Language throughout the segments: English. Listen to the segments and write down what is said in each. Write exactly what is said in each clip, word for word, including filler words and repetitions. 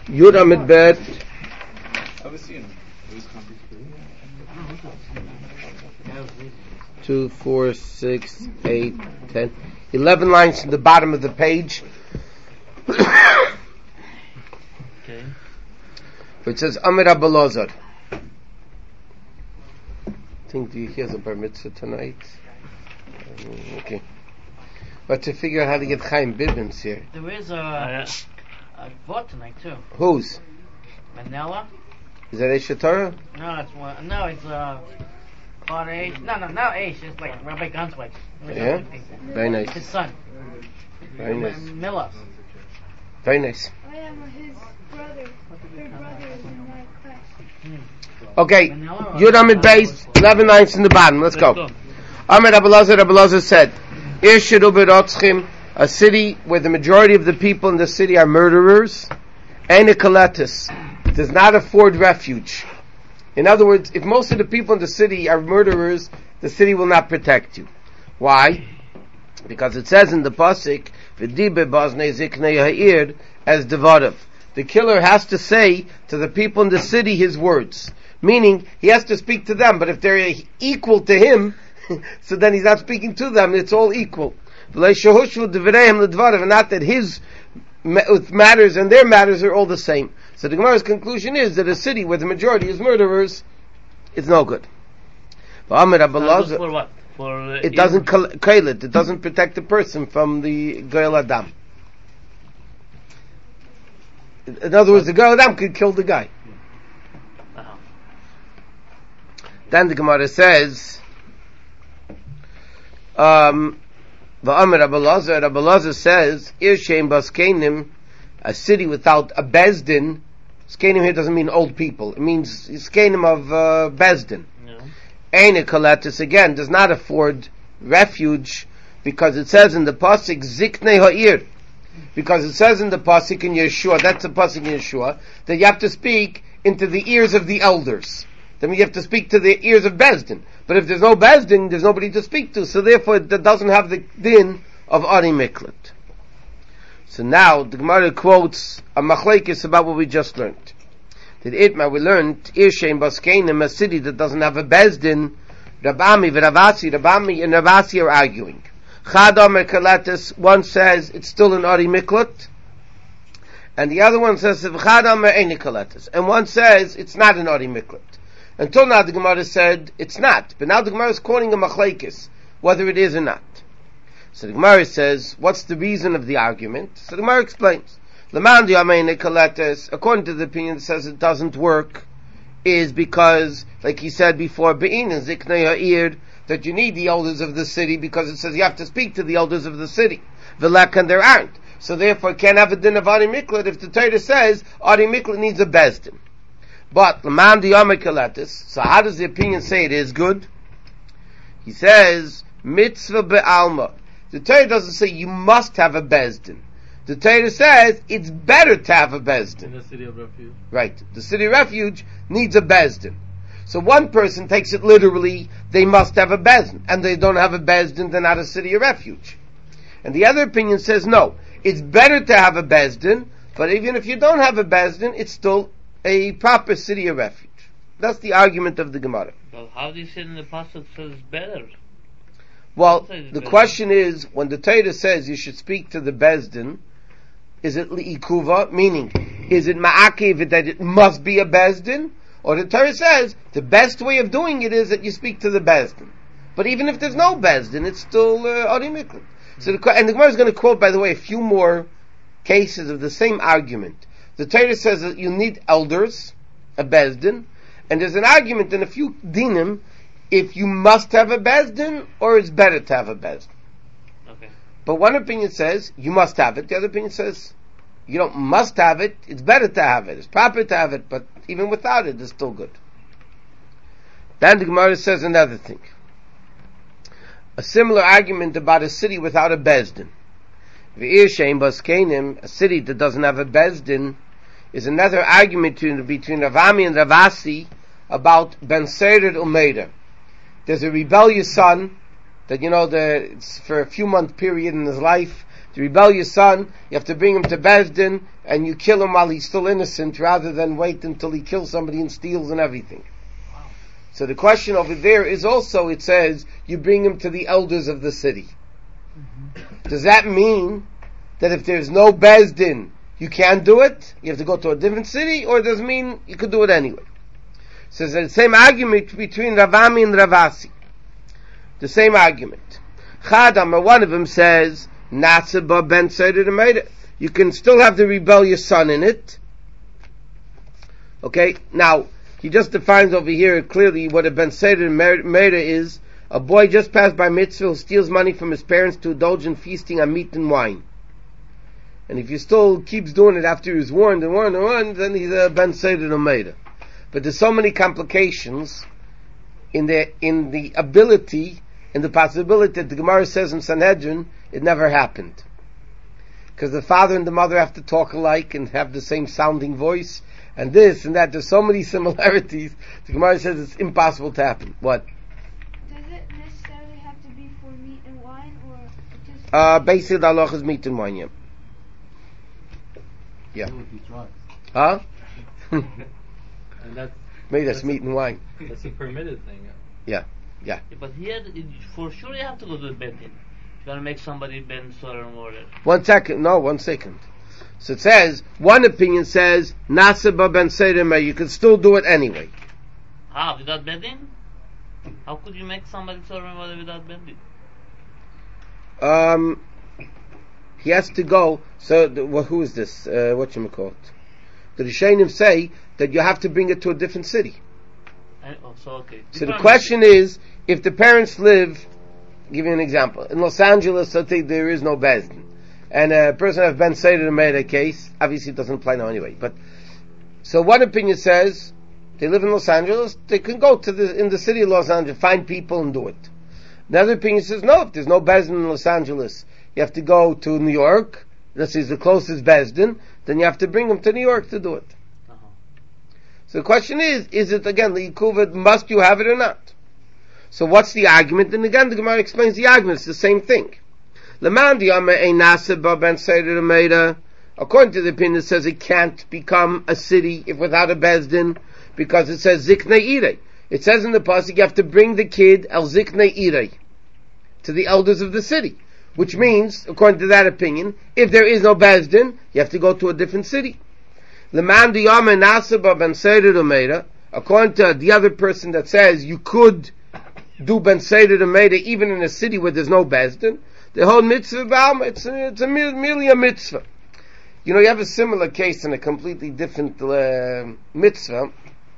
Yud Amid Bet. Two, four, six, eight, ten, eleven lines from the bottom of the page. Okay. It says Amir Abelazar. I think he has a bar mitzvah tonight. Okay. But to figure out how to get Chaim Bibbins here. There is a, a vote tonight too. Whose? Manila? Is that Eish Torah? No, it's one. No, it's uh, Bar Eish. No, no, not Eish. It's like Rabbi Gunswick. Yeah. Very nice. His son. Very nice. Miller. Very nice. I am his brother. Their brother is in my class. Okay. Yud Amid Beis. Eleven lines in the bottom. Let's go. Amir Abelazar. Abelazar said, Ir Shiru B'Rotzchim, a city where the majority of the people in the city are murderers, Eina Kaletis, does not afford refuge. In other words, if most of the people in the city are murderers, the city will not protect you. Why? Because it says in the pasuk, "V'dibe baznei ziknei ha'ir," as devorav. The killer has to say to the people in the city his words, meaning he has to speak to them. But if they're equal to him, so then he's not speaking to them. It's all equal. And not that his matters and their matters are all the same. So the Gemara's conclusion is that a city where the majority is murderers is no good. For what? For, uh, it doesn't kill it. It doesn't protect the person from the Goel Adam. In other words, the Goel Adam could kill the guy. Uh-huh. Then the Gemara says, um, the Amir Abelazar, Abelazar says, Ir Shein Bas Kenim, a city without a Bezdin. Skenim here doesn't mean old people. It means Skenim of uh, Bezdin. Eina Kaletis, again, does not afford refuge, because it says in the pasuk Ziknei Ha'ir, because it says in the pasuk in Yeshua, that's the pasuk in Yeshua, that you have to speak into the ears of the elders. Then you have to speak to the ears of Bezdin. But if there's no Bezdin, there's nobody to speak to, so therefore it doesn't have the din of Ari Miklat. So now the Gemara quotes a machlekes about what we just learned. That Itma we learned Ir Shein Bas Kenim, a city that doesn't have a Bezdin. Rabami v'Ravasi, Rabami and Ravasi are arguing. Chad Omer Kaletis, one says it's still an Ari Miklat, and the other one says Chad Omer Eini Kaletis, and one says it's not an Ari Miklat. Until now the Gemara said it's not, but now the Gemara is quoting a machlekes whether it is or not. So the Gemara says, what's the reason of the argument? So the Gemara explains. According to the opinion that says it doesn't work, is because, like he said before, that you need the elders of the city, because it says you have to speak to the elders of the city. And there aren't. So therefore, can't have a din of Ari Miklat if the Torah says Ari Miklat needs a Bezdin. But, so how does the opinion say it is good? He says, mitzvah be'alma. The Torah doesn't say you must have a Bezdin. The Torah says it's better to have a Bezdin. In the city of refuge. Right. The city of refuge needs a Bezdin. So one person takes it literally, they must have a Bezdin. And they don't have a Bezdin, they're not a city of refuge. And the other opinion says no. It's better to have a Bezdin, but even if you don't have a Bezdin, it's still a proper city of refuge. That's the argument of the Gemara. Well, how do you say in the pasuk says better? Well, the question is, when the Torah says you should speak to the Bezdin, is it li'ikuva, meaning, is it ma'akiv that it must be a Bezdin? Or the Torah says, the best way of doing it is that you speak to the Bezdin. But even if there's no Bezdin, it's still Ari Miklat. So the, and the Gemara is going to quote, by the way, a few more cases of the same argument. The Torah says that you need elders, a Bezdin, and there's an argument in a few dinim if you must have a Bezdin or it's better to have a Bezdin. Okay. But one opinion says you must have it, the other opinion says you don't must have it, it's better to have it, it's proper to have it, but even without it, it's still good. Then the Gemara says another thing. A similar argument about a city without a Bezdin. V'ir shein bas kenim, a city that doesn't have a Bezdin, is another argument between, between Ravami and Ravasi about Ben Sered Umeida. There's a rebellious son that, you know, the, it's for a few month period in his life, The rebellious son, you have to bring him to Bezdin, and you kill him while he's still innocent, rather than wait until he kills somebody and steals and everything. Wow. So the question over there is also, it says, you bring him to the elders of the city. Mm-hmm. Does that mean that if there's no Bezdin, you can't do it? You have to go to a different city? Or does it mean you could do it anyway? So there's the same argument between Ravami and Ravasi. The same argument. Chadam, one of them says, Natsaba ben Seder. You can still have the rebellious son in it. Okay, now, he just defines over here clearly what a ben Seder Meira is. A boy just passed by mitzvah who steals money from his parents to indulge in feasting on meat and wine. And if he still keeps doing it after he was warned and warned and warned, then he's a ben Seder Meira. But there's so many complications in the, in the ability, in the possibility that the Gemara says in Sanhedrin, it never happened. Because the father and the mother have to talk alike and have the same sounding voice, and this and that. There's so many similarities. The Gemara says it's impossible to happen. What? Does it necessarily have to be for meat and wine, or just? Uh, basically, the halach is meat and wine. Yeah. Yeah. Huh? And that's Maybe that's that's meat a, and wine. That's a permitted thing. Yeah. Yeah. Yeah, but here, it- for sure, you have to go to the Betin. If you want to make somebody Ben Sora and order. One second. No, one second. So it says, one opinion says, Nasaba ben Seder, you can still do it anyway. How, without Bedin? How could you make somebody Sora and order without Bedin? Um, he has to go, so, the, well, who is this? Uh, whatchamacallit? The Rishonim say that you have to bring it to a different city. And, oh, so, okay. So the question is, if the parents live, I'll give you an example, in Los Angeles, I think there is no Bezdin, and a person has Ben Seder made a case, obviously it doesn't apply now anyway, but, so one opinion says, they live in Los Angeles, they can go to the, in the city of Los Angeles, find people and do it. Another opinion says, no, if there's no Bezdin in Los Angeles, you have to go to New York, this is the closest Bezdin, then you have to bring them to New York to do it. Uh-huh. So the question is, is it again, the Yikuva, must you have it or not? So what's the argument? And again, the Gemara explains the argument, it's the same thing. According to the opinion, it says it can't become a city if without a Bezdin, because it says Zikne Irei. It says in the pasuk you have to bring the kid El Zikne Irei to the elders of the city. Which means, according to that opinion, if there is no Bezdin, you have to go to a different city. According to the other person that says you could do Ben Seder Meida even in a city where there's no Bezdin, the whole mitzvah Ba'alma, it's, a, it's a, merely a mitzvah. You know, you have a similar case in a completely different uh, mitzvah.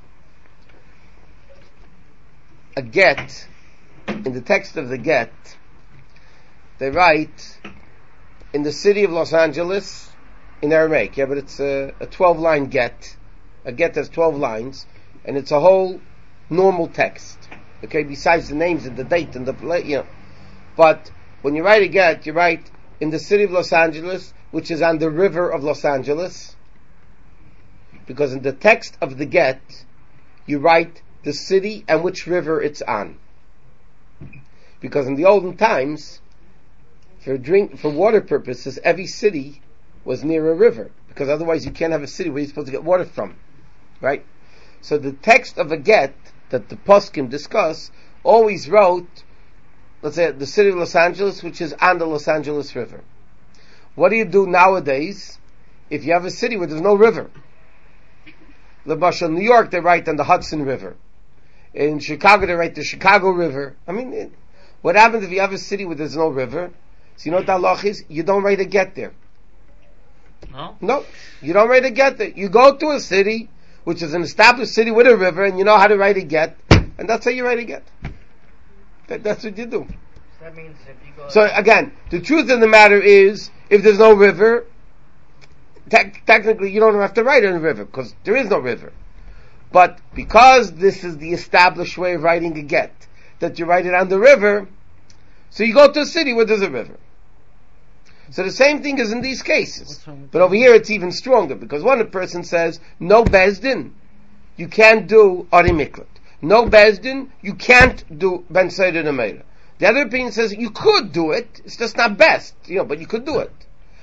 A get, in the text of the get, they write, in the city of Los Angeles, in Aramaic, yeah, but it's a, a twelve-line get. A get has twelve lines, and it's a whole normal text. Okay, besides the names and the date and the, you know. But, when you write a get, you write, in the city of Los Angeles, which is on the river of Los Angeles, because in the text of the get, you write the city and which river it's on. Because in the olden times, for drink, for water purposes, every city was near a river, because otherwise you can't have a city where you're supposed to get water from, right? So the text of a get that the poskim discuss always wrote, let's say, the city of Los Angeles, which is on the Los Angeles River. What do you do nowadays if you have a city where there's no river? In New York, they write on the Hudson River. In Chicago, they write the Chicago River. I mean, it, what happens if you have a city where there's no river? So you know what the halach is? You don't write a get there. No? No, you don't write a get there. You go to a city, which is an established city with a river, and you know how to write a get, and that's how you write a get. That, that's what you do. That means if you go. So again, the truth of the matter is, if there's no river, te- technically you don't have to write on a river, because there is no river. But because this is the established way of writing a get, that you write it on the river, so you go to a city where there's a river. So the same thing is in these cases. But over here it's even stronger, because one person says, no Bezdin, you can't do Ari Miklat. No Bezdin, you can't do Ben Seder Meira. The other opinion says, you could do it, it's just not best, you know, but you could do it.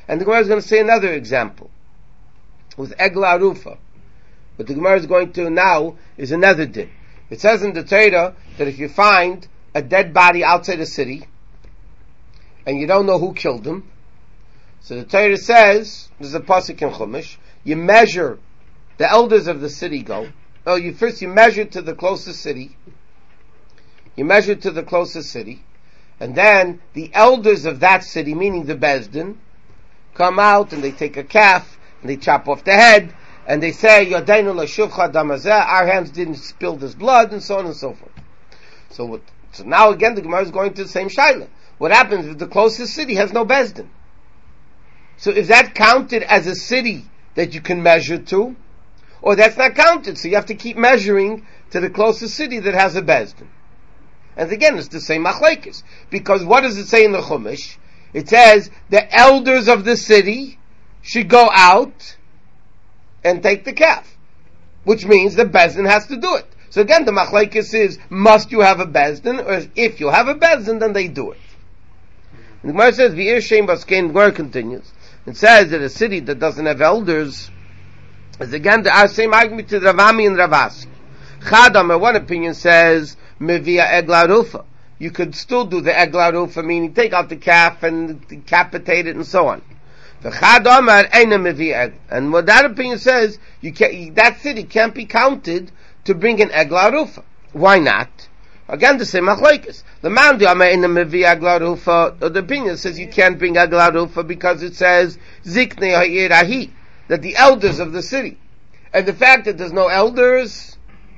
And the Gemara is going to say another example with Egla Arufa. What the Gemara is going to now is another din. It says in the Torah that if you find a dead body outside the city and you don't know who killed him, so the Torah says, there's a pasuk in Chumash, you measure, the elders of the city go, oh, you first you measure to the closest city, you measure to the closest city, and then the elders of that city, meaning the Bezdin, come out and they take a calf and they chop off the head and they say, Yodainu l'shuvcha damazeh, our hands didn't spill this blood, and so on and so forth. So what, so now again the Gemara is going to the same shaila. What happens if the closest city has no Bezdin? So is that counted as a city that you can measure to? Or that's not counted, so you have to keep measuring to the closest city that has a Bezdin. And again, it's the same machlekes. Because what does it say in the Chumash? It says the elders of the city should go out and take the calf. Which means the Bezdin has to do it. So again, the machlekes is, must you have a Bezdin? Or if you have a Bezdin, then they do it. And the Gemara says, V'ir Shem Baskein, the Gemara continues. It says that a city that doesn't have elders is again the same argument to Ravami and Ravasi. Chadam, one opinion says, Mevia Egla Rufa. You could still do the Egla Rufa, meaning take out the calf and decapitate it and so on. The Chadam Eina Mevia Egla. And what that opinion says, you can't, that city can't be counted to bring an Egla Rufa. Why not? Again, the same machlokes. The man the Eina Mevia Egla Rufa, the opinion says you can't bring Egla Rufa because it says Ziknei Ha'ir Ahi, that the elders of the city. And the fact that there's no elders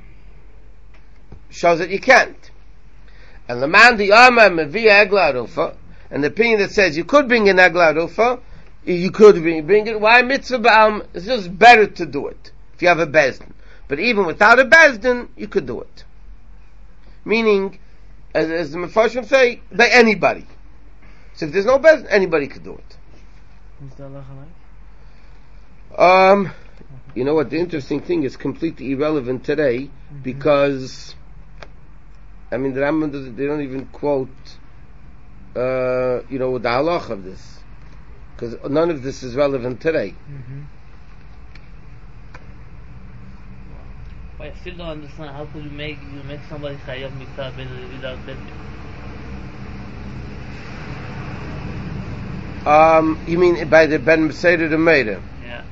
shows that you can't. And the man the Amar Mevia Egla Rufa, and the opinion that says you could bring an Egla Rufa, you could bring, bring it. Why mitzvah ba'am? It's just better to do it if you have a bezdin. But even without a bezdin, you could do it. Meaning, as, as the Mefarshim say, by anybody. So if there's no bezdin, anybody could do it. Um, you know what? The interesting thing is completely irrelevant today mm-hmm. because, I mean, the Rambam doesn't, they don't even quote, uh, you know, the halach of this. Because none of this is relevant today. Mm-hmm. I still don't understand how could you make you make somebody chayav mitzvah without that? Um, you mean by the ben Seder the Meir? Yeah.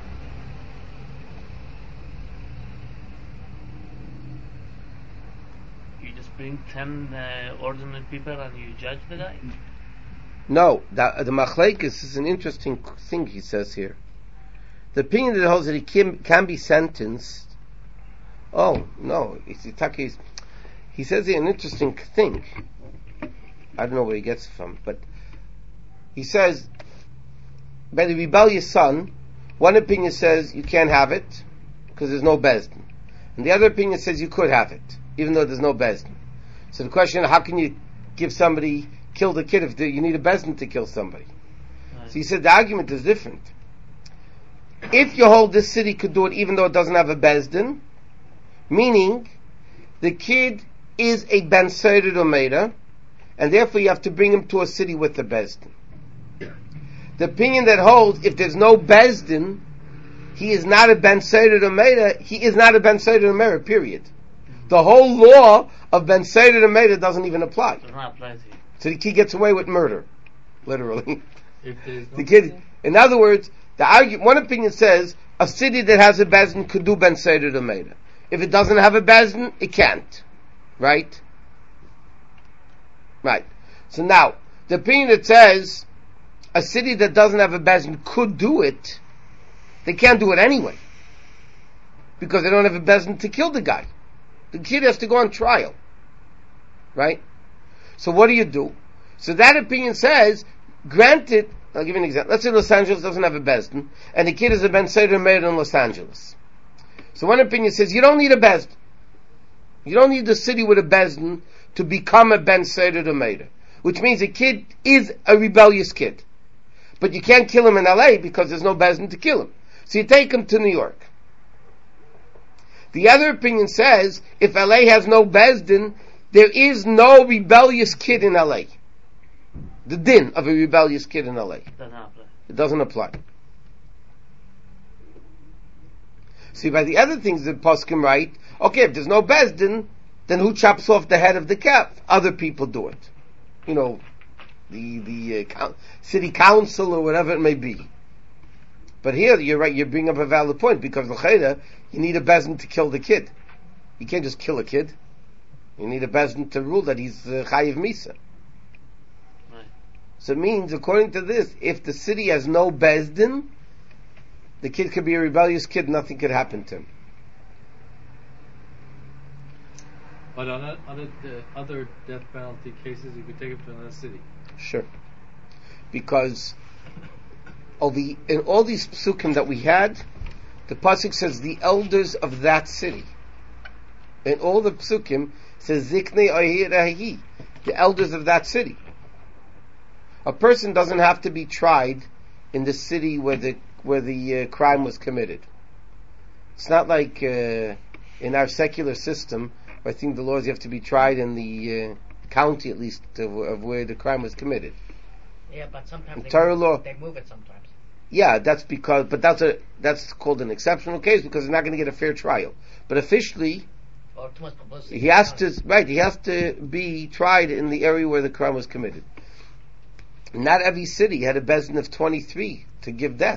You just bring ten uh, ordinary people and you judge the guy. No, the, the machlekes is an interesting thing he says here. The opinion that holds that he can, can be sentenced. Oh no, it's, it's, he says here an interesting thing. I don't know where he gets it from, but he says by the rebellious son, one opinion says you can't have it because there's no bezdin, and the other opinion says you could have it even though there's no bezdin. So the question: how can you give somebody? Kill the kid if the, you need a bezdin to kill somebody. Right. So he said the argument is different. If you hold this city could do it even though it doesn't have a bezdin, meaning the kid is a ben Seder Omeira, and therefore you have to bring him to a city with a bezdin. The opinion that holds if there's no bezdin, he is not a ben Seder Omeira, he is not a ben Seder Omeira, period. The whole law of ben Seder Omeira doesn't even apply. Does not apply to you. So the kid gets away with murder, literally. If there's no the kid, in other words, the argument, one opinion says a city that has a bezdin could do ben Seder Omeira. If it doesn't have a bezdin, it can't. Right? Right. So now, the opinion that says a city that doesn't have a bezdin could do it, they can't do it anyway. Because they don't have a bezdin to kill the guy. The kid has to go on trial. Right? So what do you do? So that opinion says, granted, I'll give you an example. Let's say Los Angeles doesn't have a bezdin, and the kid is a ben Seder Omeira in Los Angeles. So one opinion says, you don't need a bezdin. You don't need the city with a bezdin to become a ben Seder Omeira. Which means the kid is a rebellious kid. But you can't kill him in L A because there's no bezdin to kill him. So you take him to New York. The other opinion says, if L A has no bezdin, there is no rebellious kid in L A. The din of a rebellious kid in L A. It doesn't apply. It doesn't apply. See, by the other things that poskim write, okay, if there's no bezdin, then who chops off the head of the calf? Other people do it. You know, the the uh, co- city council or whatever it may be. But here, you're right, you bring up a valid point, because l'chayda, you need a bezdin to kill the kid. You can't just kill a kid. You need a bezdin to rule that he's uh, chayiv misa. Right. So it means, according to this, if the city has no bezdin, the kid could be a rebellious kid, nothing could happen to him. But on o- other uh, other death penalty cases, you could take it to another city. Sure. Because of the, in all these psukim that we had, the pasuk says the elders of that city. In all the psukim, it says ziknei ahirahi, the elders of that city. A person doesn't have to be tried in the city where the where the uh, crime was committed. It's not like uh, in our secular system, where I think the laws you have to be tried in the uh, county at least of, of where the crime was committed. Yeah, but sometimes In they Torah move, law- they move it sometimes. Yeah, that's because, but that's a that's called an exceptional case because they're not going to get a fair trial. But officially, Or too much publicity. he has to right. He has to be tried in the area where the crime was committed. Not every city had a bezdin of twenty-three to give death.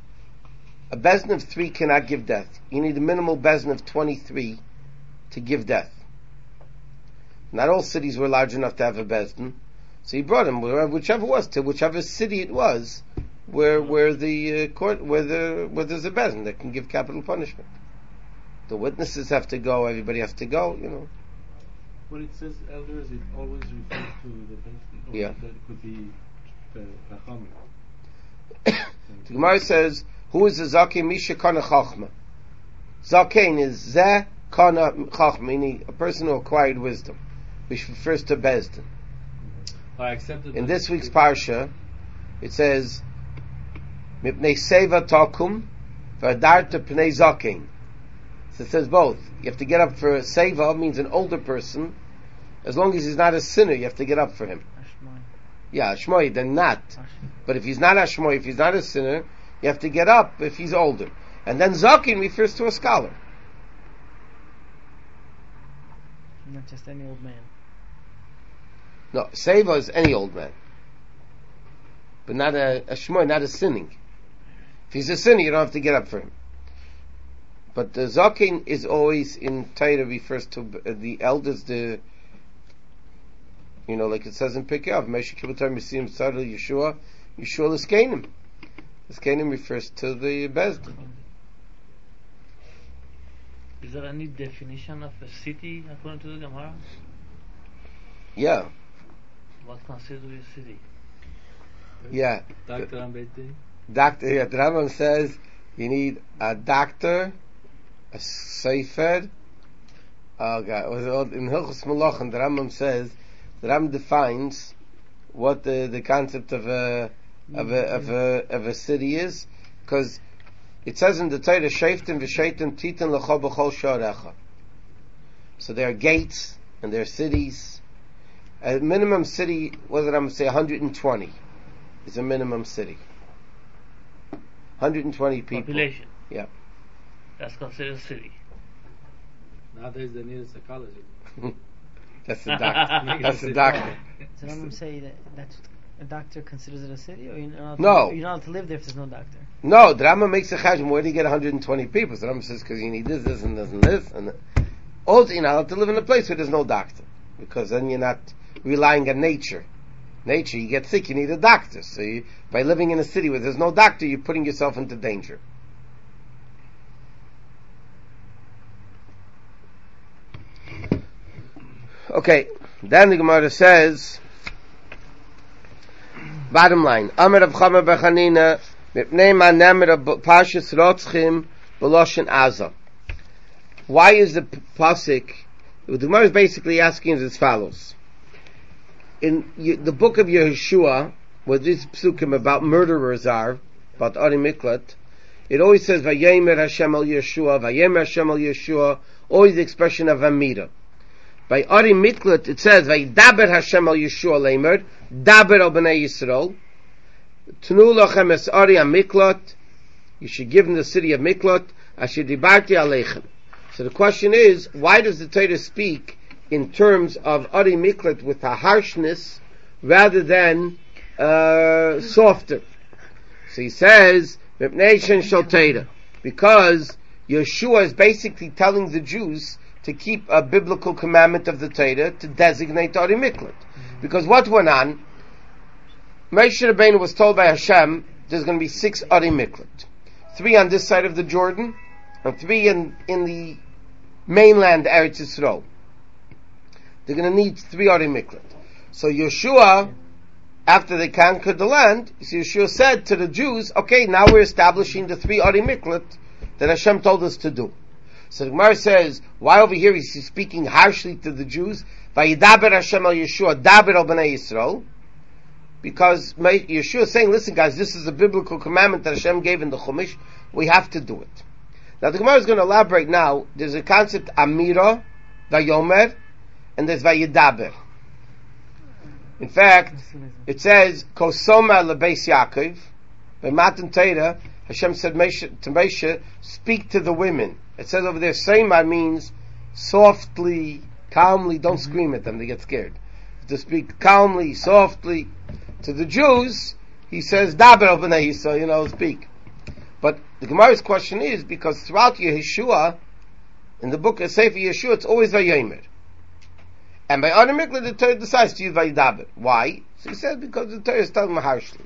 A bezdin of three cannot give death. You need a minimal bezdin of twenty-three to give death. Not all cities were large enough to have a bezdin, so he brought him whichever was to whichever city it was, where where the uh, court where the where there's a bezdin that can give capital punishment. The witnesses have to go. Everybody has to go. You know. When it says elders, it always refers to the person. Yeah. That could be the Rachamim. The Gemara says, "Who is the zaken? Misha kana chachma." Zaken is ze kana chachma, meaning a person who acquired wisdom, which refers to bezdin. I accepted. In the- this week's parsha, it says, "Mipnei seva takum v'adarta pnei zaken." So it says both. You have to get up for a seva, means an older person. As long as he's not a sinner, you have to get up for him. Ashmoy. Yeah, Shmoy, then not. Ash- But if he's not a Shmoy, if he's not a sinner, you have to get up if he's older. And then Zakin refers to a scholar. Not just any old man. No, Seva is any old man. But not a, a Shmoy, not a sinning. If he's a sinner, you don't have to get up for him. But the Zakin is always in Torah refers to uh, the elders, the, you know, like it says in Pirkei Av, Moshe Kibbutz Misim Tzadal Yeshua, Yeshua L'Skenim. L'Skenim refers to the Bezdin. Is there any definition of a city according to the Gemara? Yeah, What considered a city? yeah. Doctor and Beit Din. Doctor, yeah, the Rambam says you need a doctor, a sefer. Oh God, it was all- in Hilchos Malachim, the Rambam says, the Rambam defines what the, the concept of a of a of a of a city is, because it says in the Torah, "Sheftim v'sheitim titan lecha b'chol sharecha." So there are gates and there are cities. A minimum city, what did Rambam say? one hundred twenty is a minimum city. one hundred twenty people. Population. Yeah. That's considered a city. Nowadays they need a psychologist. That's the doctor. That's the doctor. So Rambam say that that's a doctor considers it a city, or you're not No. to, you're not allowed to live there if there's no doctor. No, the Rambam makes a chashm. Where do you get one hundred twenty people? So the Rambam says because you need this, this, and this, and this, and also you're not allowed to live in a place where there's no doctor, because then you're not relying on nature. Nature, you get sick, you need a doctor. So you, by living in a city where there's no doctor, you're putting yourself into danger. Okay, then the Gemara says, bottom line, Amar Rav Chama bar Chanina, mipnei ma nemer Parshas Rotzchim b'loshen Aza. Why is the p- pasuk? The Gemara is basically asking as follows: in y- the book of Yehoshua, where these psukim about murderers are, about Ari Miklat, it always says Vayemer Hashem al Yeshua, Vayemer Hashem al Yeshua, always the expression of Amida. By Ari Miklat, it says, Vayidaber Hashem al Yeshua Leimer, Daber al Bnei Yisrael. Tnu lachem es ari amiklot. You should give them the city of Miklot. Asher dibarti aleichem. So the question is, why does the Torah speak in terms of ari miklat with a harshness rather than uh, softer? So he says, Mipnei shel Torah, because Yeshua is basically telling the Jews to keep a biblical commandment of the Torah to designate ari miklat. Because what went on? Moshe Rabbeinu was told by Hashem there's going to be six ari miklat, three on this side of the Jordan, and three in in the mainland Eretz Yisrael. They're going to need three ari miklat. So Yeshua, after they conquered the land, so Yeshua said to the Jews, okay, now we're establishing the three ari miklat that Hashem told us to do. So the Gemara says, why over here is he speaking harshly to the Jews? Vayidaber Hashem al Yeshua, daber al bnei Yisrael. Because Yeshua is saying, listen guys, this is a biblical commandment that Hashem gave in the Chumash, we have to do it. Now the Gemara is going to elaborate now. There's a concept Amira, Vayomer, and there's Vayidaber. In fact, it says Kosoma lebeis Yaakov. By Matan Torah, Hashem said to Moshe, speak to the women. It says over there, Sema means softly, calmly. Don't scream at them; they get scared. To speak calmly, softly to the Jews, he says Daber al bnei Yisrael. You know, speak. But the Gemara's question is, because throughout Yeshua, in the book of Sefer Yeshua, it's always Vayomer. And by Ari Miklat, the Torah decides to use Vayidaber. Why? So he says, because the Torah is telling him harshly.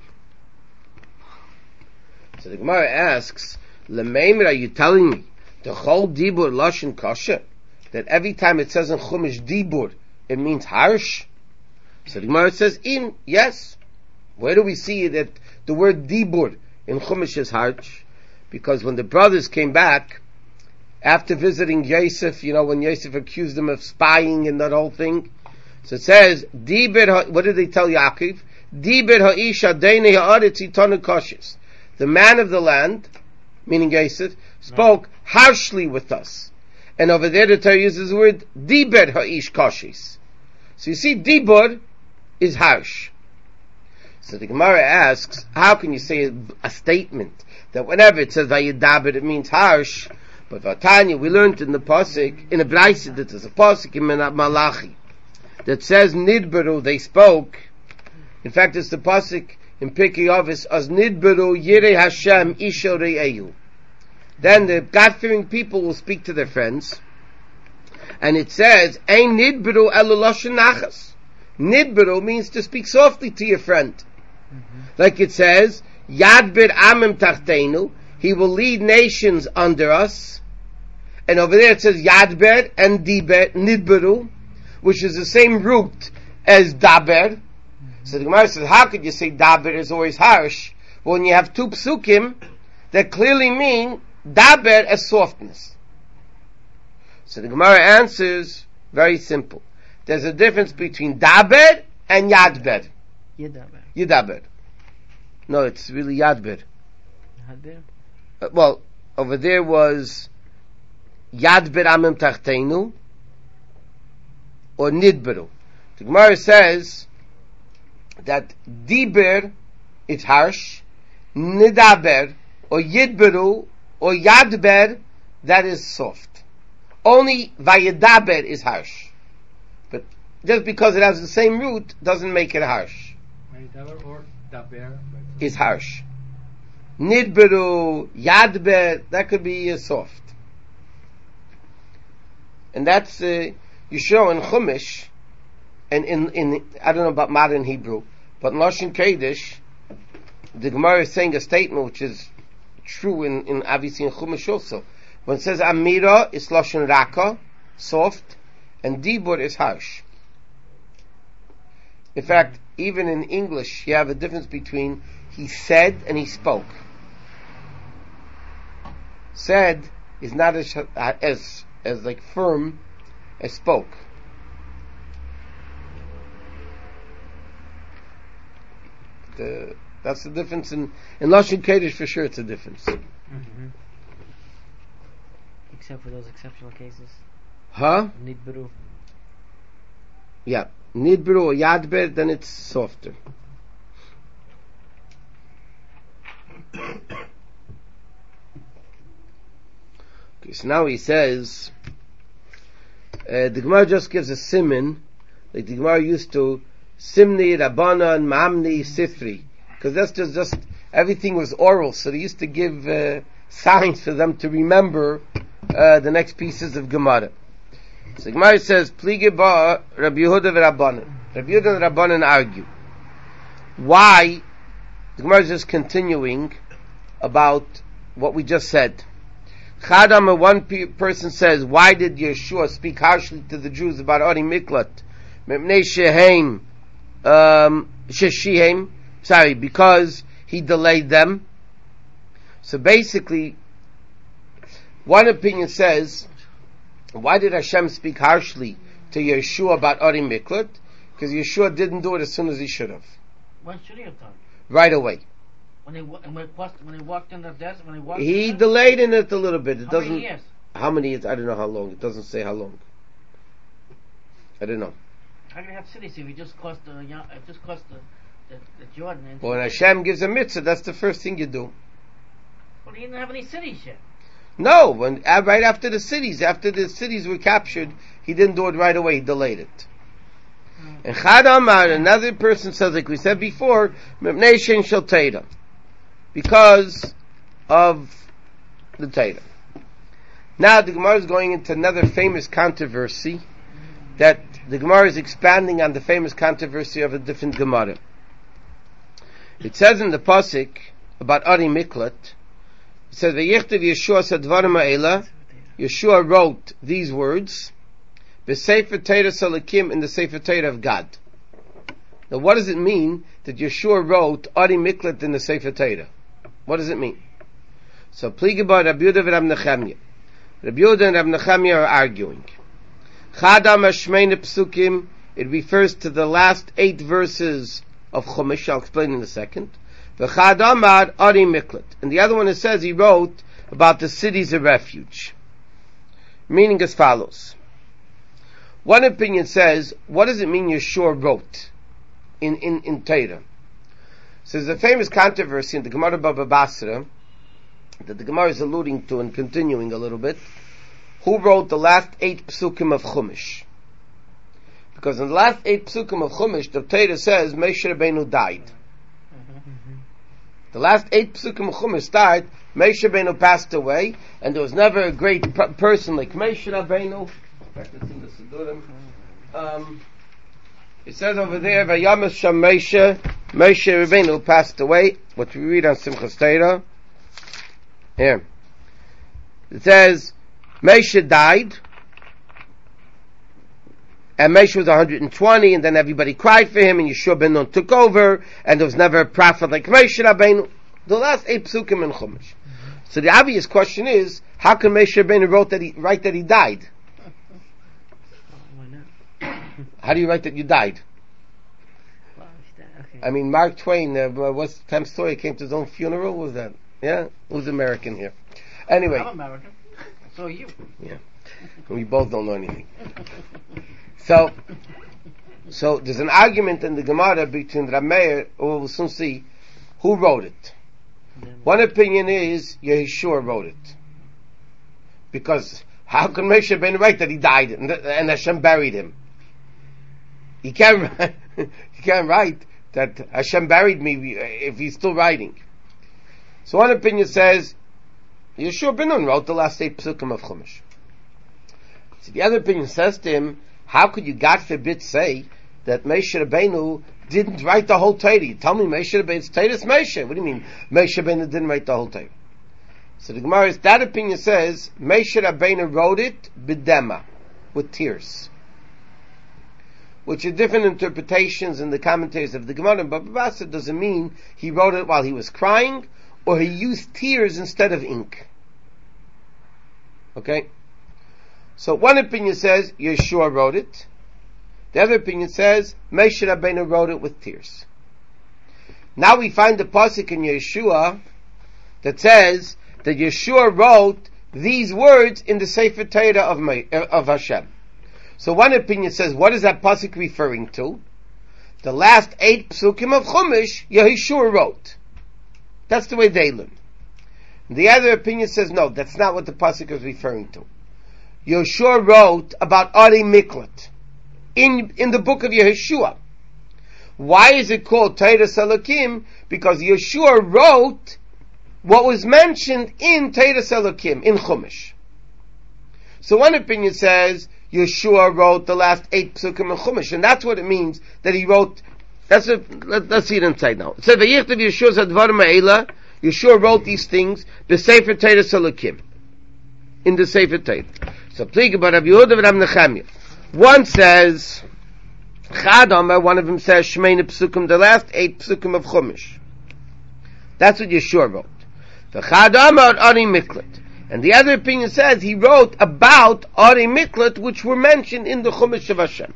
So the Gemara asks, Lemeimer, are you telling me, the whole Dibur Lashon Kosher, that every time it says in Chumash Dibur, it means harsh? So the Gemara says, in, yes. Where do we see that the word Dibur in Chumash is harsh? Because when the brothers came back, after visiting Yosef, you know, when Yosef accused them of spying and that whole thing, so it says, Dibur, what did they tell Yaakov? Dibur ha'ish adeinei ha'aretz itonu koshes. The man of the land, meaning Yosef, spoke harshly with us. And over there the Torah uses the word Dibur ha'ish koshes. So you see, Dibur is harsh. So the Gemara asks, how can you say a, a statement that whenever it says Vayidaber, it means harsh? But Vatanya, we learned in the Pasuk, in a Brayse, that there's a Pasuk in Malachi, that says Nidberu, they spoke. In fact, it's the Pasuk in Pirkei Avos, as Nidberu Yirei Hashem Isha Re'eyu. Then the God-fearing people will speak to their friends, and it says, Ein Nidberu elu lashon nachas. Nidberu means to speak softly to your friend. Mm-hmm. Like it says, Yadbir amim tachtenu, he will lead nations under us. And over there it says Yadber and Diber, Nidberu, which is the same root as Daber. Mm-hmm. So the Gemara says, how could you say Daber is always harsh when you have two psukim that clearly mean Daber as softness? So the Gemara answers, very simple. There's a difference between Daber and Yadber. Yadaber. Yadaber. No, it's really Yadber. Yadber? Uh, well, over there was Yadber amim tachtenu or Nidberu. The Gemara says that Diber is harsh, Nidaber or Yidberu or Yadber, that is soft. Only Vayidaber is harsh. But just because it has the same root doesn't make it harsh. Vayidaber or Daber is harsh. Nidberu, Yadber, that could be uh, soft. And that's, uh, you show in Chumash, and in, in, I don't know about modern Hebrew, but in Lashon Kodesh, the Gemara is saying a statement which is true in, in obviously in Chumash also. When it says Amira, it's Lashon Raka, soft, and Dibur is harsh. In fact, even in English, you have a difference between he said and he spoke. Said is not as as as like firm as spoke. The, that's the difference in in Lashon Kodesh for sure. It's a difference. Mm-hmm. Except for those exceptional cases. Huh? Nidberu. Yeah, Nidberu or Yadber, then it's softer. Okay, so now he says, uh, the Gemara just gives a siman, like the Gemara used to, Simni, Rabbanan, Mamni, Sifri. Because that's just, just, everything was oral, so they used to give uh, signs for them to remember uh, the next pieces of Gemara. So the Gemara says, Plige ba Rabbi Yehuda v'Rabbanan. Rabbi Yehuda and Rabbanan argue. Why? The Gemara is just continuing about what we just said. Chadam, one pe- person says, why did Yeshua speak harshly to the Jews about Ari Miklat? Mepnei sheheim, um, sheshihem, sorry, because he delayed them. So basically, one opinion says, why did Hashem speak harshly to Yeshua about Ari Miklat? Because Yeshua didn't do it as soon as he should have. When should he have done? Right away. When he, wa- when he crossed- when he walked in the desert, when he walked He in the delayed in it a little bit. It How doesn't. many years? How many years? I don't know how long. It doesn't say how long. I don't know. How can he have cities if he just crossed the, uh, just crossed the, the, the Jordan? And But when Hashem gives a mitzvah, that's the first thing you do. Well, he didn't have any cities yet. No, when uh, right after the cities, after the cities were captured, he didn't do it right away. He delayed it. Mm. And Chad Amar, another person says, like we said before, Mepnei shein shel Torah, because of the Torah. Now the Gemara is going into another famous controversy, that the Gemara is expanding on the famous controversy of a different Gemara. It says in the pasuk about Ari Miklat, it says, "V'yichtav Yeshua sadvarim ha'ela." Yeshua wrote these words, "B'sefer Torah Salakim," in the Sefer Torah of God. Now, what does it mean that Yeshua wrote Ari Miklat in the Sefer Torah? What does it mean? So, Pligaba Rabbi Yehuda and Rabbi Nechemia. Rabbi Yehuda and Rabbi Nechemia are arguing. Chadam Hashmein Psukim. It refers to the last eight verses of Chumash. I'll explain in a second. V'chadamad Ari Miklat. And the other one, it says he wrote about the cities of refuge. Meaning as follows. One opinion says, what does it mean Yeshua wrote in, in, in Torah? So there's a famous controversy in the Gemara Baba Basra that the Gemara is alluding to and continuing a little bit. Who wrote the last eight psukim of Chumash? Because in the last eight psukim of Chumash, the Torah says Moshe Rabbeinu died. The last eight psukim of Chumash start, Moshe Rabbeinu passed away, and there was never a great p- person like Moshe Rabbeinu. Um, it says over there, Vayamas Sham Moshe, Moshe Rabbeinu passed away, what we read on Simchas Torah. Here. It says, Moshe died, and Moshe was one hundred twenty, and then everybody cried for him, and Yeshua ben Nun took over, and there was never a prophet like Moshe Rabbeinu. The last eight psukim in Chumash. So the obvious question is, how can Moshe Rabbeinu wrote that he, write that he died? Why not? How do you write that you died? Well, it's that- okay. I mean, Mark Twain, uh, what's the time story? Came to his own funeral? What was that? Yeah? Who's American here? Anyway. I'm American. So are you. Yeah. We both don't know anything. So, so there's an argument in the Gemara between Rav Meir, or we'll soon see, who wrote it. One opinion is Yeshua wrote it. Because how can Moshe Rabbeinu write that he died and, and Hashem buried him? He can't write, he can't write that Hashem buried me if he's still writing. So one opinion says Yeshua ben Nun wrote the last eight psukim of Chumash. So the other opinion says to him, how could you, God forbid, say that Moshe Rabbeinu didn't write the whole Torah? You tell me Moshe Rabbeinu's Torah is Moshe. What do you mean Moshe Rabbeinu didn't write the whole Torah? So the Gemara is, that opinion says Moshe Rabbeinu wrote it b'dema, with tears. Which are different interpretations in the commentaries of the Gemara. But Baba Basra doesn't mean he wrote it while he was crying, or he used tears instead of ink. Okay? So one opinion says Yeshua wrote it. The other opinion says Moshe Rabbeinu wrote it with tears. Now we find the pasuk in Yeshua that says that Yeshua wrote these words in the Sefer Torah of, of Hashem. So one opinion says, what is that pasuk referring to? The last eight psukim of Chumash, Yeshua wrote. That's the way they learn. The other opinion says, no, that's not what the pasuk is referring to. Yeshua wrote about Ari Miklat in, in the book of Yeshua. Why is it called Teiras Elokim? Because Yeshua wrote what was mentioned in Teiras Elokim, in Chumash. So one opinion says Yeshua wrote the last eight psukim in Chumash, and that's what it means that he wrote. That's a, let, let's see it inside now. It says Vayichtav Yeshua Zadvar Ma'ela. Yeshua wrote these things, the Sefer Teiras Elokim, in the Sefer Torah. So, Pliga Bar Rabbi Yehuda and Rabbi Nechemia. One says, Chad Omer, one of them says, Shmeina Psukim, the last eight Psukim of Chumash. That's what Yeshua wrote. The Chad Omer, Ari Miklat. And the other opinion says, he wrote about Ari Miklat, which were mentioned in the Chumash of Hashem.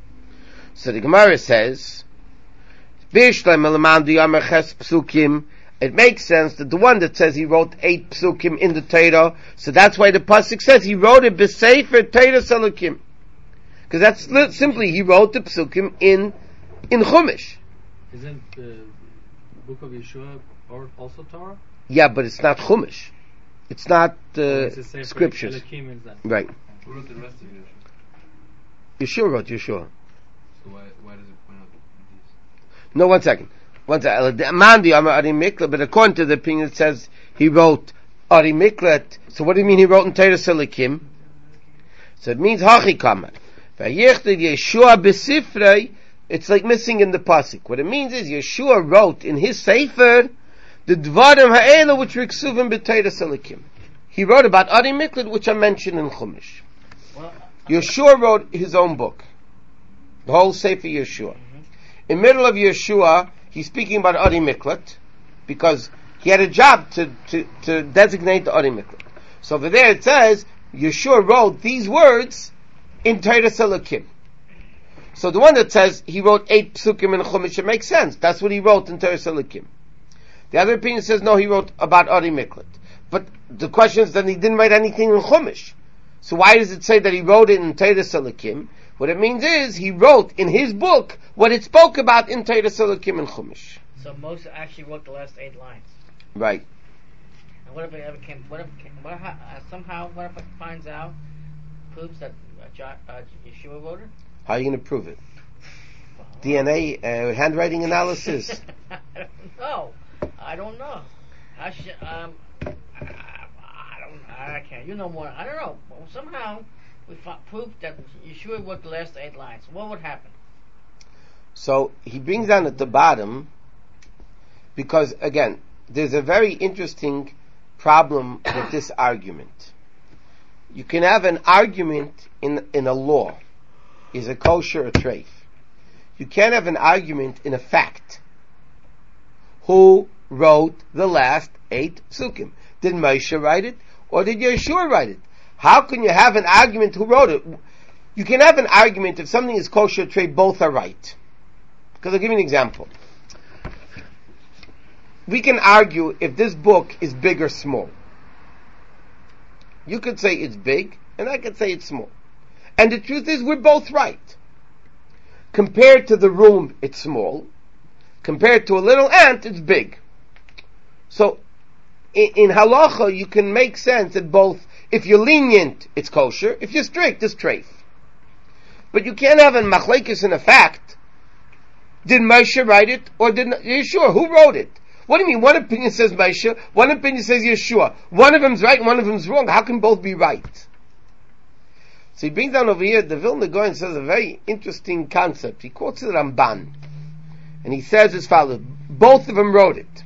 So the Gemara says, Bishleim Elamandu Yamer Ches Psukim. It makes sense that the one that says he wrote eight psukim in the Torah, so that's why the pasuk says he wrote it b'sefer Teiras Elokim, because that's li- simply he wrote the psukim in in Chumash. Isn't the book of Yeshua or also Torah? Yeah, but it's not Chumash. It's not uh, Oh, it's a Sefer scriptures. Elokim is that. Right. Who wrote the rest of Yeshua? Yeshua wrote Yeshua. So why why does it point out these? No, one second. One second. Amandi Amar Ari Miklat, but according to the opinion it says he wrote Ari Miklat. So what do you mean he wrote in Teiras Elokim? So it means Hachi Kamar. Vayichtav Yeshua b'sifrei. It's like missing in the pasuk. What it means is Yeshua wrote in his Sefer the Dvarim Ha'ela which were ksuvim b'Teiras Elokim. He wrote about Ari Miklat, which are mentioned in Chumash. Well, Yeshua wrote his own book, the whole Sefer Yeshua. Mm-hmm. In the middle of Yeshua, he's speaking about Ari Miklat because he had a job to, to, to designate the Ari Miklat. So over there it says Yeshua wrote these words in Teiras Elokim. So the one that says he wrote eight psukim in Chumash, it makes sense. That's what he wrote in Teiras Elokim. The other opinion says no, he wrote about Ari Miklat. But the question is that he didn't write anything in Chumash. So why does it say that he wrote it in Teiras Elokim? What it means is he wrote in his book what it spoke about in Teiras Elokim and Chumash. so Moses actually wrote the last eight lines. Right. And what if it ever came? What if it came, what, uh, somehow what if it finds out, proves that uh, jo- uh, Yeshua wrote it? How are you going to prove it? Well, D N A, uh, handwriting analysis. I don't know. I don't know. I should, um, I, I don't. I can't. You know more. I don't know. Well, somehow we found proof that Yeshua wrote the last eight lines. What would happen? So he brings down at the bottom, because again, there's a very interesting problem with this argument. You can have an argument in in a law, is a kosher or treif. You can't have an argument in a fact. Who wrote the last eight psukim? Did Moshe write it, or did Yeshua write it? How can you have an argument who wrote it? You can have an argument if something is kosher or treif, both are right. Because I'll give you an example. We can argue if this book is big or small. You could say it's big, and I could say it's small. And the truth is, we're both right. Compared to the room, it's small. Compared to a little ant, it's big. So, in, in halacha, you can make sense that both, if you're lenient, it's kosher. If you're strict, it's treif. But you can't have a machlekes in a fact. Did Moshe write it, or did Yeshua? Who wrote it? What do you mean? One opinion says Moshe, one opinion says Yeshua. One of them's right and one of them's wrong. How can both be right? So he brings down over here, the Vilna Gaon says a very interesting concept. He quotes the Ramban. And he says as follows, both of them wrote it.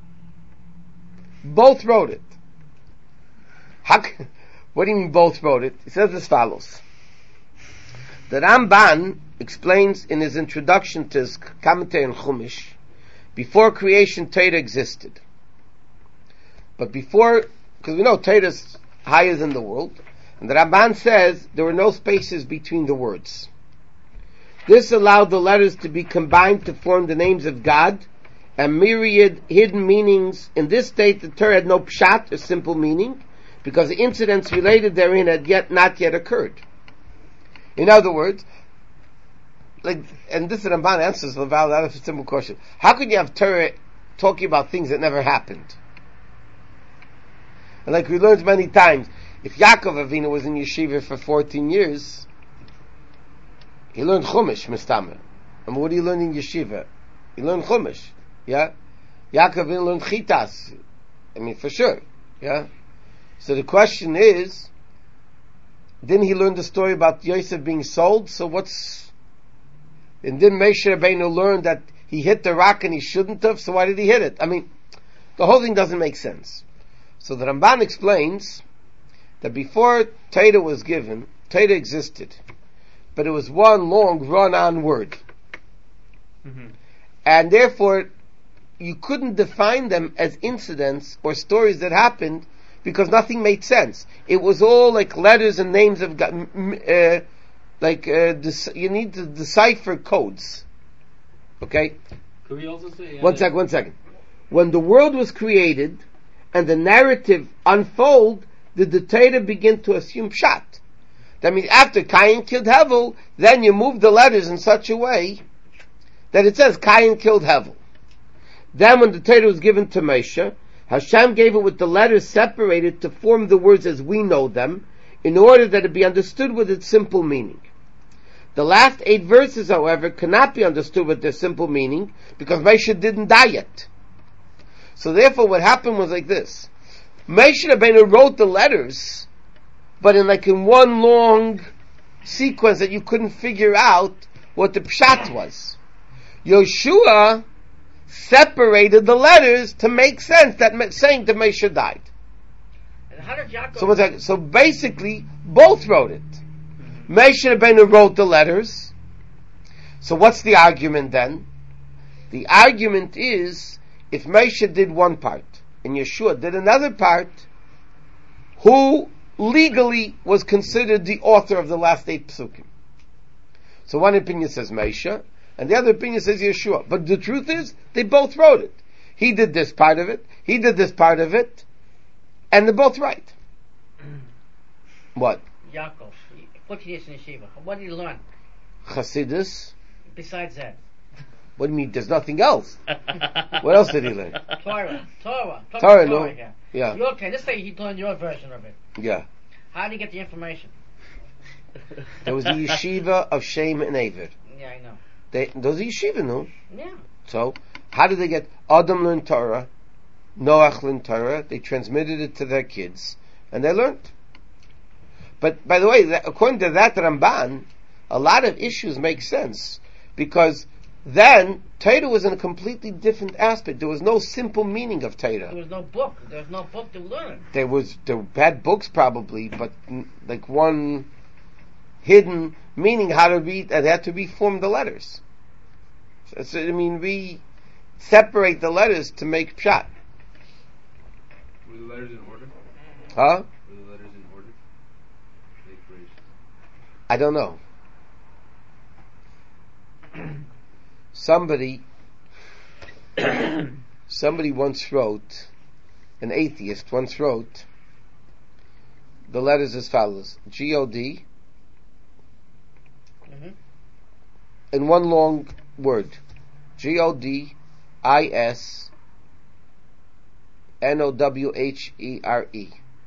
Both wrote it. How, what do you mean both wrote it? He says as follows. The Ramban explains in his introduction to his commentary on Chumash, before creation, Torah existed. But before, because we know Torah is higher than the world, and the Ramban says there were no spaces between the words. This allowed the letters to be combined to form the names of God, and myriad hidden meanings. In this state, the Torah had no pshat, a simple meaning, because the incidents related therein had yet not yet occurred. In other words, like, and this Ramban answers a valid, simple question. How could you have Torah, talking about things that never happened. And like we learned many times, if Yaakov Avinu was in yeshiva for fourteen years, he learned Chumash, Mistamer. And what did he learn in yeshiva? He learned Chumash. Yeah? Yaakov Avinu learned Chitas. I mean, for sure. Yeah? So the question is, didn't he learn the story about Yosef being sold? So what's... And didn't Moshe Rabbeinu learn that he hit the rock and he shouldn't have? So why did he hit it? I mean, the whole thing doesn't make sense. So the Ramban explains that before Torah was given, Torah existed. But it was one long run-on word. Mm-hmm. And therefore, you couldn't define them as incidents or stories that happened because nothing made sense. It was all like letters and names of God. Uh, like, uh, dec- you need to decipher codes. Okay? Could we also say... Uh, one second, one second. When the world was created and the narrative unfold, did the Torah begin to assume pshat? That means after Cain killed Hevel, then you move the letters in such a way that it says Cain killed Hevel. Then when the Torah was given to Moshe, Hashem gave it with the letters separated to form the words as we know them, in order that it be understood with its simple meaning. The last eight verses, however, cannot be understood with their simple meaning, because Moshe didn't die yet. So therefore what happened was like this. Moshe Rabbeinu wrote the letters, but in like in one long sequence that you couldn't figure out what the pshat was. Yoshua separated the letters to make sense that saying that Moshe died. And how did Yaakov... So, what's that? So basically, both wrote it. Moshe Rabbeinu wrote the letters. So what's the argument then? The argument is, if Moshe did one part, and Yeshua did another part, who legally was considered the author of the last eight psukim? So one opinion says Moshe, and the other opinion says Yeshua. But the truth is, they both wrote it. He did this part of it, he did this part of it, and they're both right. What? Yaakov, forty years in yeshiva. What did he learn? Chassidus. Besides that? What do you mean? There's nothing else. What else did he learn? Torah. Torah. Talk Torah, about no? Here. Yeah. You okay, let's say he learned your version of it. Yeah. How did he get the information? There was the yeshiva of Shem and Aver. Yeah, I know. They, those are yeshiva, no? Yeah. So, how did they get Adam learned Torah, Noach learned Torah, they transmitted it to their kids, and they learned. But, by the way, that, according to that Ramban, a lot of issues make sense, because then, Torah was in a completely different aspect. There was no simple meaning of Torah. There was no book. There was no book to learn. There was, there had books probably, but mm, like one hidden meaning how to read, and had to reform the letters. So, so, I mean, we separate the letters to make pshat. Were the letters in order? Huh? Were the letters in order? Make gracious. I don't know. Somebody, somebody once wrote, an atheist once wrote, the letters as follows: G O D, Mm-hmm. in one long word, G O D I S N O W H E R E.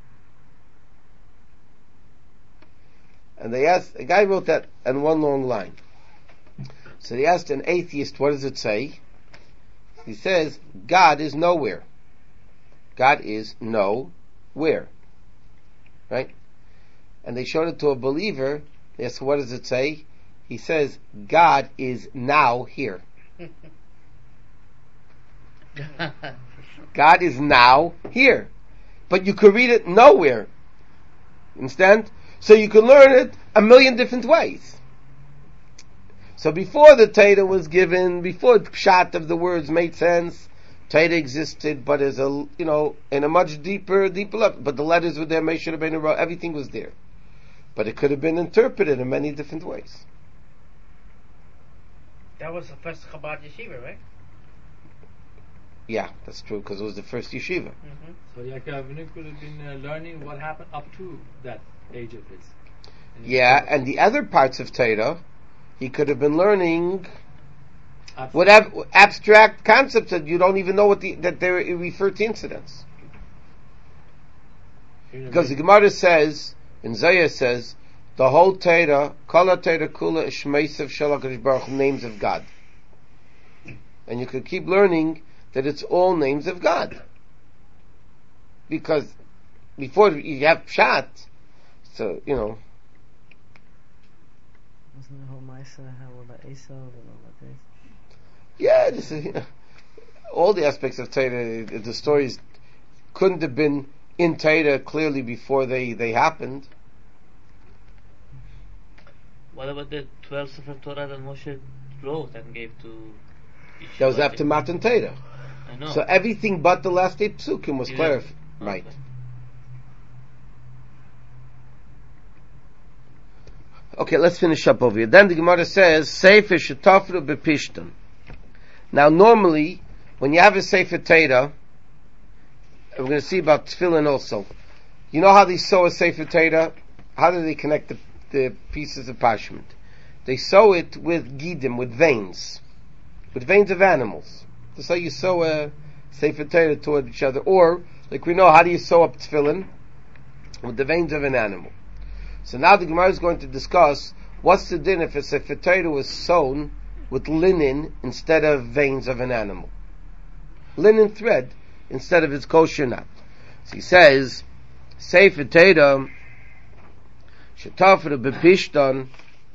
And they asked, a guy wrote that in one long line. So they asked an atheist, what does it say? He says, God is nowhere. God is nowhere. Right? And they showed it to a believer. They asked, what does it say? He says, God is now here. God is now here. But you could read it nowhere. Understand? So you can learn it a million different ways. So before the Torah was given, before the pshat of the words made sense, Torah existed, but as a, you know, in a much deeper, deeper level. But the letters were there, Moshe Rabbeinu wrote, everything was there. But it could have been interpreted in many different ways. That was the first Chabad yeshiva, right? Yeah, that's true, because it was the first yeshiva. Mm-hmm. So Yaakov Avinu could have been uh, learning what happened up to that age of his. And Yeah, and the other parts of Torah, he could have been learning Abstract. whatever abstract concepts that you don't even know what the, that they refer to incidents. Because the Gemara says, and Zayah says, the whole Torah, Kala Torah Kula Ishmeisav Shalakash Baruch Hu, names of God. And you could keep learning that it's all names of God. Because before you have Pshat, so, you know. Wasn't the whole Maisa, how about Esau and all that thing? Yeah, this is, you know, all the aspects of Torah, the stories couldn't have been in Torah clearly before they, they happened. What about the twelve Sefer Torah that Moshe wrote and gave to Yeshua? That was after Matan Torah. I know. So everything but the last eight psukim was Yeah. clarified. Okay. Right. Okay, let's finish up over here. Then the Gemara says, Sefer Shetafru Bepishtan. Now normally, when you have a Sefer Torah, we're going to see about Tefillin also. You know how they sew a Sefer Torah? How do they connect the, the pieces of parchment? They sew it with gidim, with veins. With veins of animals. That's how you sew a Sefer Torah toward each other. Or, like we know, how do you sew up Tefillin? With the veins of an animal. So now the Gemara is going to discuss what's the din if a Sefer Torah was sewn with linen instead of veins of an animal. Linen thread instead of its kosher knot. So he says, Sefer Torah, Shetafra Bepishtan,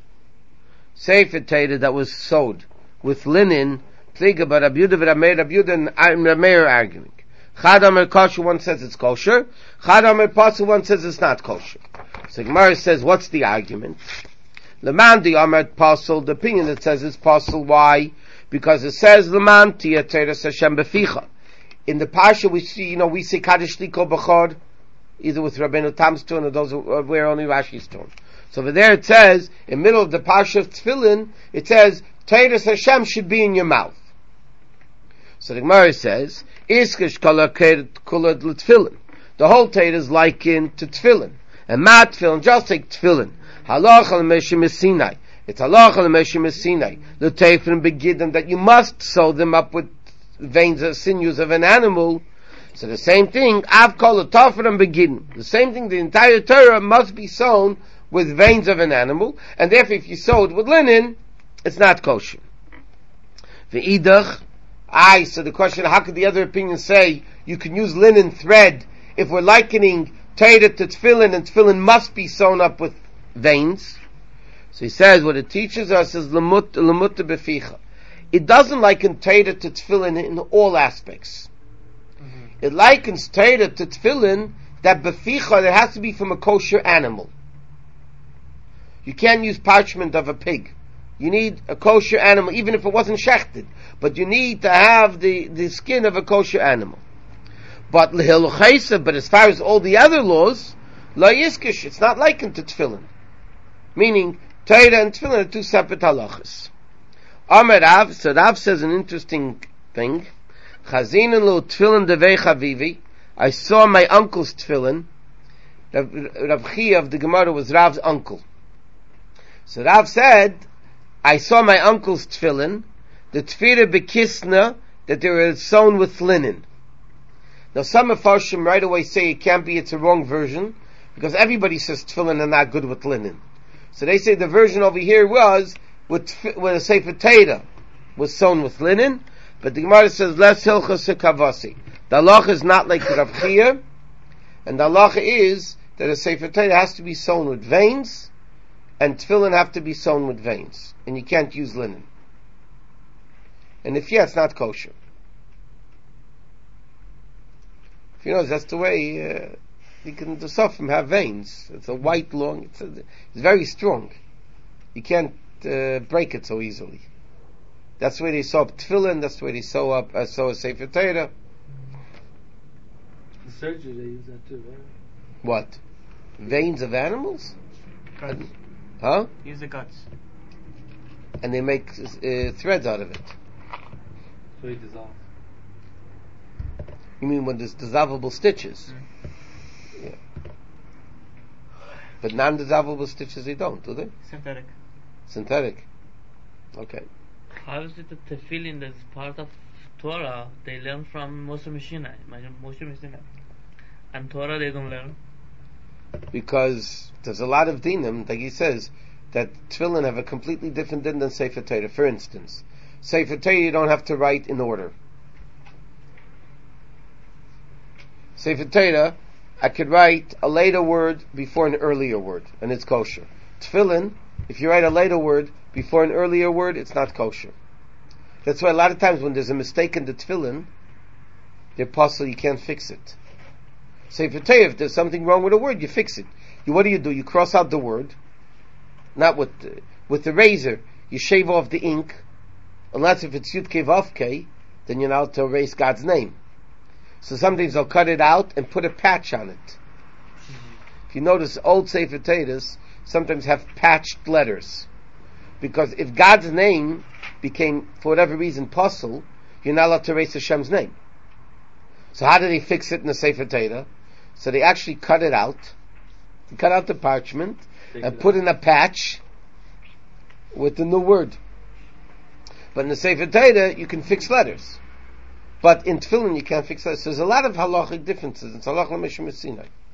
Sefer Torah that was sewed with linen, Tliga but Rabbi Yehuda v'Ramei, Rabbi Yehuda and Ramei are arguing. Chad Amar kosher, one says it's kosher. Chad Amar pasul, one says it's not kosher. So Gemara says, what's the argument? Leman di Amar pasul, the opinion that says it's pasul. Why? Because it says Leman tia teres Hashem beficha. In the Parsha we see, you know, we say Kaddish Liko B'chor, either with Rabbeinu Tam's tune or those who wear only Rashi's tune. So over there it says, in the middle of the Parsha of Tefillin, it says, Teres Hashem should be in your mouth. So the Gemara says, Iskish kala kula l'tefillin. The whole Torah is likened to Tefillin. And ma Tefillin, just like Tefillin. Halach al Meshim Sinai. It's halach al Meshim Sinai. The Tefillin begidim that you must sew them up with veins or sinews of an animal. So the same thing, Av kol Tefillin begidim. The same thing, the entire Torah must be sewn with veins of an animal. And therefore, if you sew it with linen, it's not kosher. V'idach. Aye, so the question, how could the other opinion say you can use linen thread if we're likening Torah to Tefillin and Tefillin must be sewn up with veins? So he says what it teaches us is lemut lemut beficha. It doesn't liken Torah to Tefillin in all aspects. Mm-hmm. It likens Torah to Tefillin that beficha, that has to be from a kosher animal. You can't use parchment of a pig. You need a kosher animal, even if it wasn't shechted. But you need to have the, the skin of a kosher animal. But lehilchaysa, but as far as all the other laws, la yiskish, it's not likened to tefillin. Meaning, Torah and tefillin are two separate halachas. Amar Rav, so Rav says an interesting thing. Chazinin lo tefillin devei chavivi. I saw my uncle's tefillin. Rav, Rav Chia of the Gemara was Rav's uncle. So Rav said, I saw my uncle's tefillin, the tefira bekisna, that they were sewn with linen. Now some Mefarshim right away say it can't be, it's a wrong version, because everybody says tefillin are not good with linen. So they say the version over here was, with, with a Sefer Torah, was sewn with linen, but the Gemara says, less hilchas kavasi. The halacha is not like the Rav Chia, and the halacha is that a Sefer Torah has to be sewn with veins, and tefillin have to be sewn with veins. And you can't use linen. And if yeah, it's not kosher. If you know, that's the way, uh, you can, the sofim have veins. It's a white long, it's, a, it's very strong. You can't uh, break it so easily. That's the way they sew up tefillin, that's the way they sew up, uh, sew a Sefer Torah. The surgery, they use that too, right? What? Veins of animals? Guts. Huh? Use the guts. And they make uh, threads out of it. So he dissolves. You mean when there's dissolvable stitches? Mm. Yeah. But non-dissolvable stitches they don't, do they? Synthetic. Synthetic. Okay. How is it that tefillin that's part of Torah they learn from Moshe Mishinai, Moshe Mishinai, and Torah they don't learn? Because there's a lot of dinim, like he says, that tefillin have a completely different din than Sefer Torah. For instance, Sefer Torah you don't have to write in order. Sefer Torah, I could write a later word before an earlier word, and it's kosher. Tefillin, if you write a later word before an earlier word, it's not kosher. That's why a lot of times when there's a mistake in the tefillin, the apostle, you can't fix it. Sefer Torah, if there's something wrong with a word, you fix it. You, what do you do? You cross out the word, not with the, with the razor. You shave off the ink, unless if it's Yud Kei Vav Kei, then you're not allowed to erase God's name. So sometimes they'll cut it out and put a patch on it. Mm-hmm. If you notice, old Sefer Torahs sometimes have patched letters. Because if God's name became, for whatever reason, puzzle, you're not allowed to erase Hashem's name. So how did they fix it in the Sefer Torah? So they actually cut it out, they cut out the parchment, Take and put out. in a patch with the new word. But in the Sefer Torah, you can fix letters. But in Tefillin, you can't fix letters. So there's a lot of halachic differences. It's halacha l'Moshe Sinai.